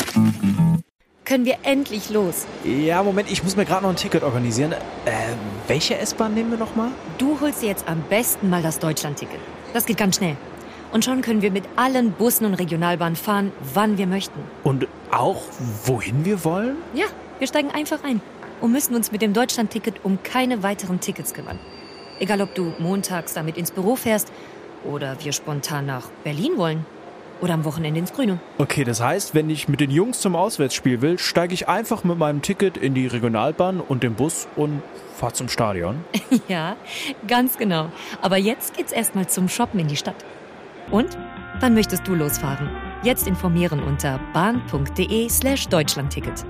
Können wir endlich los? Ja, Moment, ich muss mir gerade noch ein Ticket organisieren. Welche S-Bahn nehmen wir nochmal? Du holst dir jetzt am besten mal das Deutschland-Ticket. Das geht ganz schnell. Und schon können wir mit allen Bussen und Regionalbahnen fahren, wann wir möchten. Und auch, wohin wir wollen? Ja, wir steigen einfach ein und müssen uns mit dem Deutschland-Ticket um keine weiteren Tickets kümmern. Egal, ob du montags damit ins Büro fährst oder wir spontan nach Berlin wollen. Oder am Wochenende ins Grüne. Okay, das heißt, wenn ich mit den Jungs zum Auswärtsspiel will, steige ich einfach mit meinem Ticket in die Regionalbahn und den Bus und fahre zum Stadion. Ja, ganz genau. Aber jetzt geht's erstmal zum Shoppen in die Stadt. Und? Wann möchtest du losfahren? Jetzt informieren unter bahn.de/Deutschlandticket.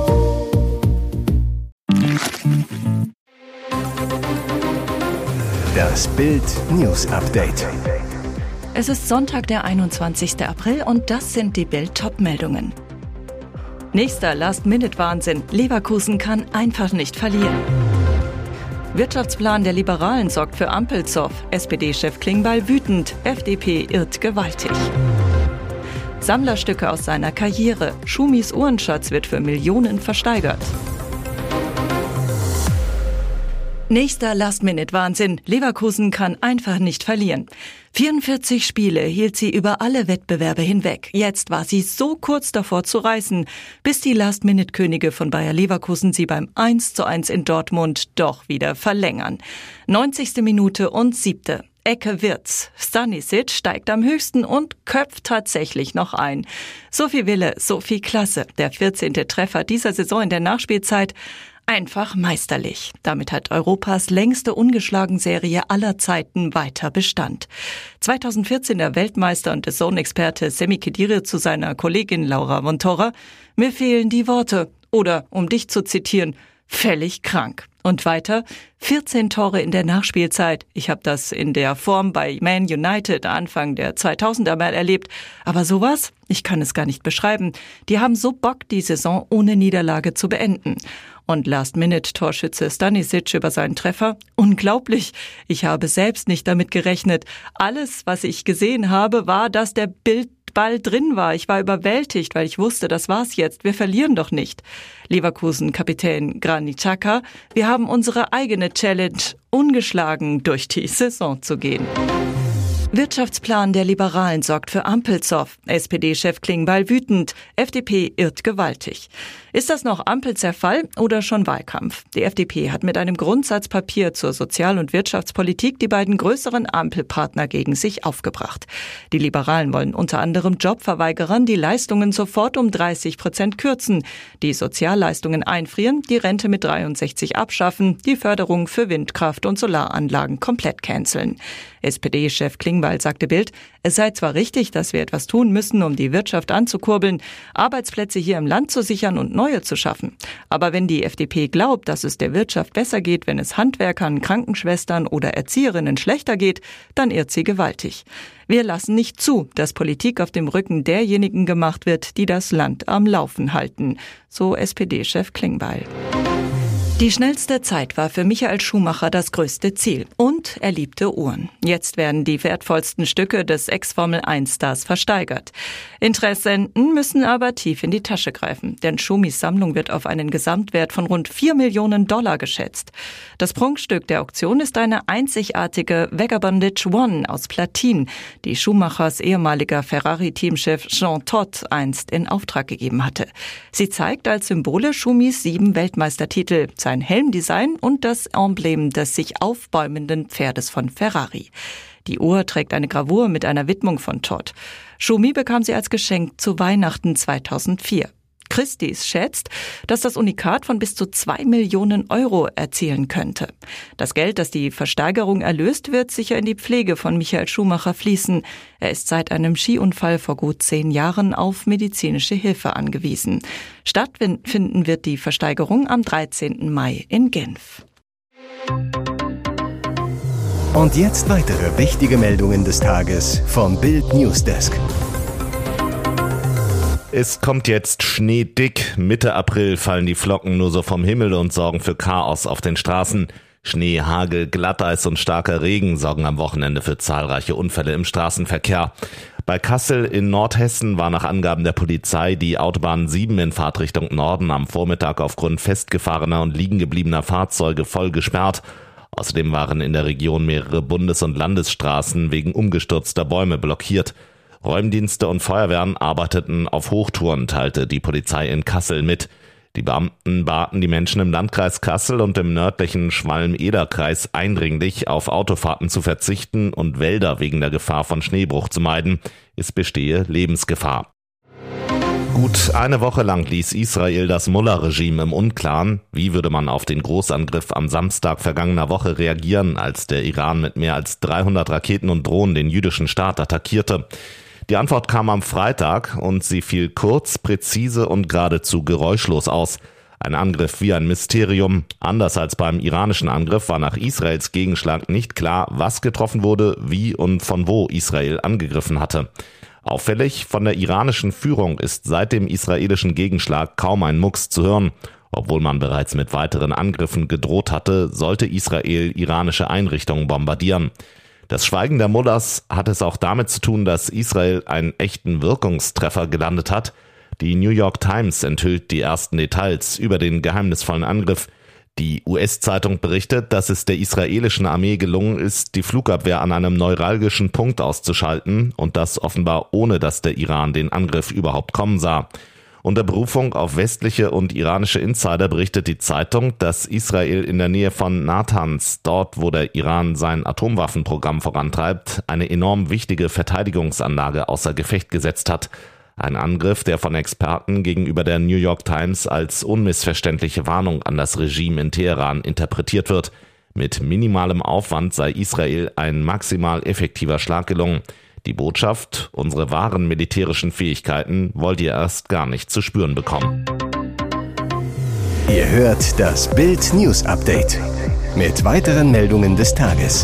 Das Bild News Update. Es ist Sonntag, der 21. April und das sind die Bild-Top-Meldungen. Nächster Last-Minute-Wahnsinn. Leverkusen kann einfach nicht verlieren. Wirtschaftsplan der Liberalen sorgt für Ampelzoff. SPD-Chef Klingbeil wütend. FDP irrt gewaltig. Sammlerstücke aus seiner Karriere. Schumis Uhrenschatz wird für Millionen versteigert. Nächster Last-Minute-Wahnsinn. Leverkusen kann einfach nicht verlieren. 44 Spiele hielt sie über alle Wettbewerbe hinweg. Jetzt war sie so kurz davor zu reißen, bis die Last-Minute-Könige von Bayer Leverkusen sie beim 1:1 in Dortmund doch wieder verlängern. 90. Minute und 7. Ecke Wirtz. Stanisic steigt am höchsten und köpft tatsächlich noch ein. So viel Wille, so viel Klasse. Der 14. Treffer dieser Saison in der Nachspielzeit. Einfach meisterlich. Damit hat Europas längste Ungeschlagen-Serie aller Zeiten weiter Bestand. 2014 der Weltmeister und DAZN-Experte Semi Khedira zu seiner Kollegin Laura Montora: Mir fehlen die Worte. Oder, um dich zu zitieren, völlig krank. Und weiter, 14 Tore in der Nachspielzeit. Ich habe das in der Form bei Man United Anfang der 2000er mal erlebt. Aber sowas, ich kann es gar nicht beschreiben. Die haben so Bock, die Saison ohne Niederlage zu beenden. Und Last-Minute-Torschütze Stanisic über seinen Treffer. Unglaublich. Ich habe selbst nicht damit gerechnet. Alles, was ich gesehen habe, war, dass der Ball drin war. Ich war überwältigt, weil ich wusste, das war's jetzt. Wir verlieren doch nicht. Leverkusen-Kapitän Granit Xhaka: Wir haben unsere eigene Challenge, ungeschlagen durch die Saison zu gehen. Wirtschaftsplan der Liberalen sorgt für Ampelzoff. SPD-Chef Klingbeil wütend. FDP irrt gewaltig. Ist das noch Ampelzerfall oder schon Wahlkampf? Die FDP hat mit einem Grundsatzpapier zur Sozial- und Wirtschaftspolitik die beiden größeren Ampelpartner gegen sich aufgebracht. Die Liberalen wollen unter anderem Jobverweigerern die Leistungen sofort um 30% kürzen, die Sozialleistungen einfrieren, die Rente mit 63 abschaffen, die Förderung für Windkraft und Solaranlagen komplett canceln. SPD-Chef Klingbeil sagte Bild: Es sei zwar richtig, dass wir etwas tun müssen, um die Wirtschaft anzukurbeln, Arbeitsplätze hier im Land zu sichern und neue zu schaffen. Aber wenn die FDP glaubt, dass es der Wirtschaft besser geht, wenn es Handwerkern, Krankenschwestern oder Erzieherinnen schlechter geht, dann irrt sie gewaltig. Wir lassen nicht zu, dass Politik auf dem Rücken derjenigen gemacht wird, die das Land am Laufen halten, so SPD-Chef Klingbeil. Die schnellste Zeit war für Michael Schumacher das größte Ziel. Und er liebte Uhren. Jetzt werden die wertvollsten Stücke des Ex-Formel-1-Stars versteigert. Interessenten müssen aber tief in die Tasche greifen, denn Schumis Sammlung wird auf einen Gesamtwert von rund $4 Millionen geschätzt. Das Prunkstück der Auktion ist eine einzigartige Vagabondage One aus Platin, die Schumachers ehemaliger Ferrari-Teamchef Jean Todt einst in Auftrag gegeben hatte. Sie zeigt als Symbole Schumis 7 Weltmeistertitel, sein Helmdesign und das Emblem des sich aufbäumenden Pferdes von Ferrari. Die Uhr trägt eine Gravur mit einer Widmung von Todt. Schumi bekam sie als Geschenk zu Weihnachten 2004. Christie's schätzt, dass das Unikat von bis zu 2 Millionen Euro erzielen könnte. Das Geld, das die Versteigerung erlöst, wird sicher in die Pflege von Michael Schumacher fließen. Er ist seit einem Skiunfall vor gut 10 Jahren auf medizinische Hilfe angewiesen. Stattfinden wird die Versteigerung am 13. Mai in Genf. Und jetzt weitere wichtige Meldungen des Tages vom Bild Newsdesk. Es kommt jetzt schneedick. Mitte April fallen die Flocken nur so vom Himmel und sorgen für Chaos auf den Straßen. Schnee, Hagel, Glatteis und starker Regen sorgen am Wochenende für zahlreiche Unfälle im Straßenverkehr. Bei Kassel in Nordhessen war nach Angaben der Polizei die Autobahn 7 in Fahrtrichtung Norden am Vormittag aufgrund festgefahrener und liegengebliebener Fahrzeuge voll gesperrt. Außerdem waren in der Region mehrere Bundes- und Landesstraßen wegen umgestürzter Bäume blockiert. Räumdienste und Feuerwehren arbeiteten auf Hochtouren, teilte die Polizei in Kassel mit. Die Beamten baten die Menschen im Landkreis Kassel und im nördlichen Schwalm-Eder-Kreis eindringlich auf Autofahrten zu verzichten und Wälder wegen der Gefahr von Schneebruch zu meiden. Es bestehe Lebensgefahr. Gut eine Woche lang ließ Israel das Mullah-Regime im Unklaren. Wie würde man auf den Großangriff am Samstag vergangener Woche reagieren, als der Iran mit mehr als 300 Raketen und Drohnen den jüdischen Staat attackierte? Die Antwort kam am Freitag und sie fiel kurz, präzise und geradezu geräuschlos aus. Ein Angriff wie ein Mysterium. Anders als beim iranischen Angriff war nach Israels Gegenschlag nicht klar, was getroffen wurde, wie und von wo Israel angegriffen hatte. Auffällig, von der iranischen Führung ist seit dem israelischen Gegenschlag kaum ein Mucks zu hören. Obwohl man bereits mit weiteren Angriffen gedroht hatte, sollte Israel iranische Einrichtungen bombardieren. Das Schweigen der Mullahs hat es auch damit zu tun, dass Israel einen echten Wirkungstreffer gelandet hat. Die New York Times enthüllt die ersten Details über den geheimnisvollen Angriff. Die US-Zeitung berichtet, dass es der israelischen Armee gelungen ist, die Flugabwehr an einem neuralgischen Punkt auszuschalten und das offenbar ohne, dass der Iran den Angriff überhaupt kommen sah. Unter Berufung auf westliche und iranische Insider berichtet die Zeitung, dass Israel in der Nähe von Natanz, dort wo der Iran sein Atomwaffenprogramm vorantreibt, eine enorm wichtige Verteidigungsanlage außer Gefecht gesetzt hat. Ein Angriff, der von Experten gegenüber der New York Times als unmissverständliche Warnung an das Regime in Teheran interpretiert wird. Mit minimalem Aufwand sei Israel ein maximal effektiver Schlag gelungen. Die Botschaft, unsere wahren militärischen Fähigkeiten wollt ihr erst gar nicht zu spüren bekommen. Ihr hört das Bild News Update mit weiteren Meldungen des Tages.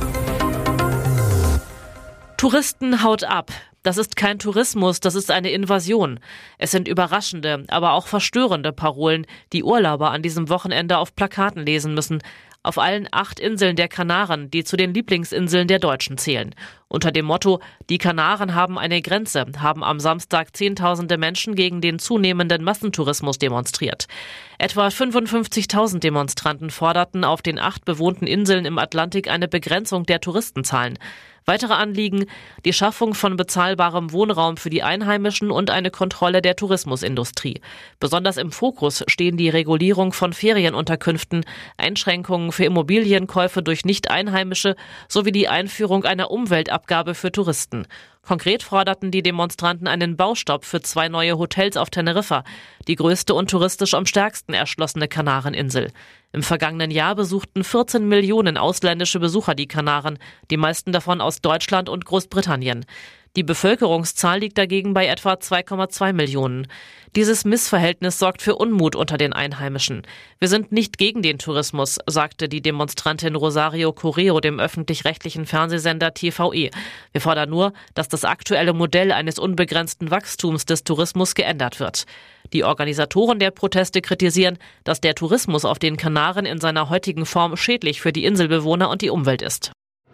Touristen haut ab. Das ist kein Tourismus, das ist eine Invasion. Es sind überraschende, aber auch verstörende Parolen, die Urlauber an diesem Wochenende auf Plakaten lesen müssen. Auf allen 8 Inseln der Kanaren, die zu den Lieblingsinseln der Deutschen zählen. Unter dem Motto, die Kanaren haben eine Grenze, haben am Samstag Zehntausende Menschen gegen den zunehmenden Massentourismus demonstriert. Etwa 55.000 Demonstranten forderten auf den 8 bewohnten Inseln im Atlantik eine Begrenzung der Touristenzahlen. Weitere Anliegen, die Schaffung von bezahlbarem Wohnraum für die Einheimischen und eine Kontrolle der Tourismusindustrie. Besonders im Fokus stehen die Regulierung von Ferienunterkünften, Einschränkungen für Immobilienkäufe durch Nicht-Einheimische sowie die Einführung einer Umweltabgabe für Touristen. Konkret forderten die Demonstranten einen Baustopp für 2 neue Hotels auf Teneriffa, die größte und touristisch am stärksten erschlossene Kanareninsel. Im vergangenen Jahr besuchten 14 Millionen ausländische Besucher die Kanaren, die meisten davon aus Deutschland und Großbritannien. Die Bevölkerungszahl liegt dagegen bei etwa 2,2 Millionen. Dieses Missverhältnis sorgt für Unmut unter den Einheimischen. Wir sind nicht gegen den Tourismus, sagte die Demonstrantin Rosario Correo dem öffentlich-rechtlichen Fernsehsender TVE. Wir fordern nur, dass das aktuelle Modell eines unbegrenzten Wachstums des Tourismus geändert wird. Die Organisatoren der Proteste kritisieren, dass der Tourismus auf den Kanaren in seiner heutigen Form schädlich für die Inselbewohner und die Umwelt ist.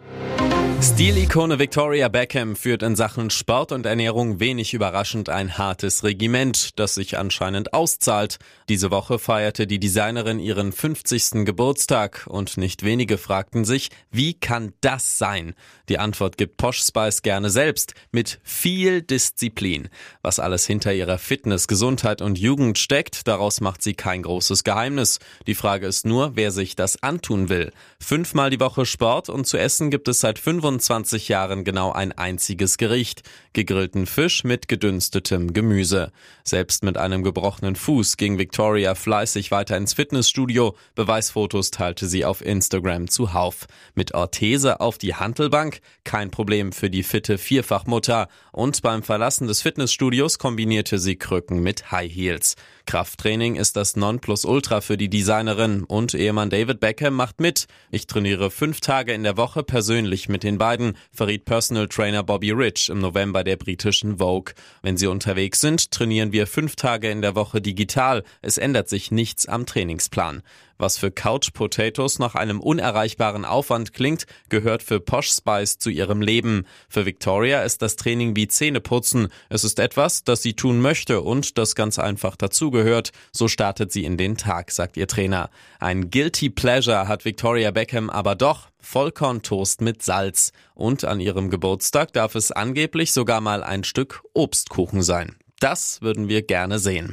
Stilikone Victoria Beckham führt in Sachen Sport und Ernährung wenig überraschend ein hartes Regiment, das sich anscheinend auszahlt. Diese Woche feierte die Designerin ihren 50. Geburtstag und nicht wenige fragten sich, wie kann das sein? Die Antwort gibt Posh Spice gerne selbst, mit viel Disziplin. Was alles hinter ihrer Fitness, Gesundheit und Jugend steckt, daraus macht sie kein großes Geheimnis. Die Frage ist nur, wer sich das antun will. 5-mal die Woche Sport und zu essen gibt es seit 25 Jahren genau ein einziges Gericht: gegrillten Fisch mit gedünstetem Gemüse. Selbst mit einem gebrochenen Fuß ging Victoria fleißig weiter ins Fitnessstudio. Beweisfotos teilte sie auf Instagram zuhauf. Mit Orthese auf die Hantelbank, kein Problem für die fitte Vierfachmutter. Und beim Verlassen des Fitnessstudios kombinierte sie Krücken mit High Heels. Krafttraining ist das Nonplusultra für die Designerin und Ehemann David Beckham macht mit. Ich trainiere 5 Tage in der Woche persönlich mit den beiden, verriet Personal Trainer Bobby Rich im November der britischen Vogue. Wenn sie unterwegs sind, trainieren wir 5 Tage in der Woche digital. Es ändert sich nichts am Trainingsplan. Was für Couch Potatoes nach einem unerreichbaren Aufwand klingt, gehört für Posh Spice zu ihrem Leben. Für Victoria ist das Training wie Zähneputzen. Es ist etwas, das sie tun möchte und das ganz einfach dazugehört. So startet sie in den Tag, sagt ihr Trainer. Ein Guilty Pleasure hat Victoria Beckham aber doch: Vollkorntoast mit Salz. Und an ihrem Geburtstag darf es angeblich sogar mal ein Stück Obstkuchen sein. Das würden wir gerne sehen.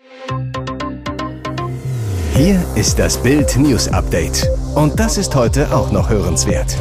Hier ist das Bild News Update. Und das ist heute auch noch hörenswert.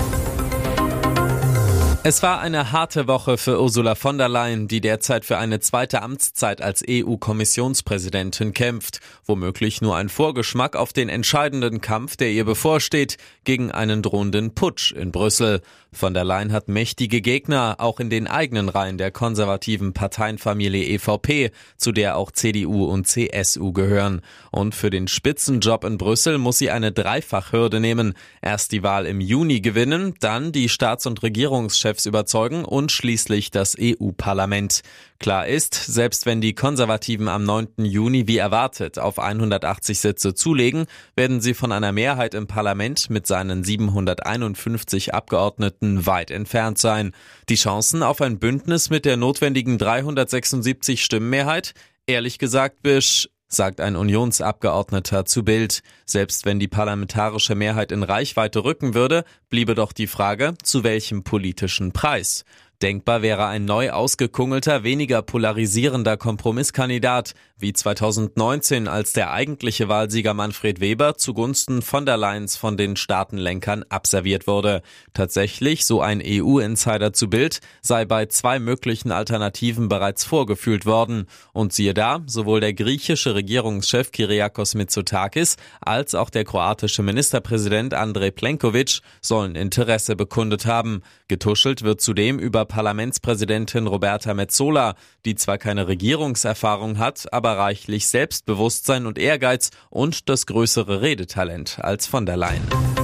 Es war eine harte Woche für Ursula von der Leyen, die derzeit für eine zweite Amtszeit als EU-Kommissionspräsidentin kämpft. Womöglich nur ein Vorgeschmack auf den entscheidenden Kampf, der ihr bevorsteht, gegen einen drohenden Putsch in Brüssel. Von der Leyen hat mächtige Gegner, auch in den eigenen Reihen der konservativen Parteienfamilie EVP, zu der auch CDU und CSU gehören. Und für den Spitzenjob in Brüssel muss sie eine Dreifachhürde nehmen. Erst die Wahl im Juni gewinnen, dann die Staats- und Regierungschefs überzeugen und schließlich das EU-Parlament. Klar ist, selbst wenn die Konservativen am 9. Juni wie erwartet auf 180 Sitze zulegen, werden sie von einer Mehrheit im Parlament mit seinen 751 Abgeordneten weit entfernt sein. Die Chancen auf ein Bündnis mit der notwendigen 376 Stimmenmehrheit? Ehrlich gesagt, sagt ein Unionsabgeordneter zu Bild. Selbst wenn die parlamentarische Mehrheit in Reichweite rücken würde, bliebe doch die Frage, zu welchem politischen Preis? Denkbar wäre ein neu ausgekungelter, weniger polarisierender Kompromisskandidat, wie 2019, als der eigentliche Wahlsieger Manfred Weber zugunsten von der Leyens von den Staatenlenkern abserviert wurde. Tatsächlich, so ein EU-Insider zu Bild, sei bei 2 möglichen Alternativen bereits vorgefühlt worden. Und siehe da, sowohl der griechische Regierungschef Kyriakos Mitsotakis als auch der kroatische Ministerpräsident Andrej Plenković sollen Interesse bekundet haben. Getuschelt wird zudem über Parlamentspräsidentin Roberta Metsola, die zwar keine Regierungserfahrung hat, aber reichlich Selbstbewusstsein und Ehrgeiz und das größere Redetalent als von der Leyen.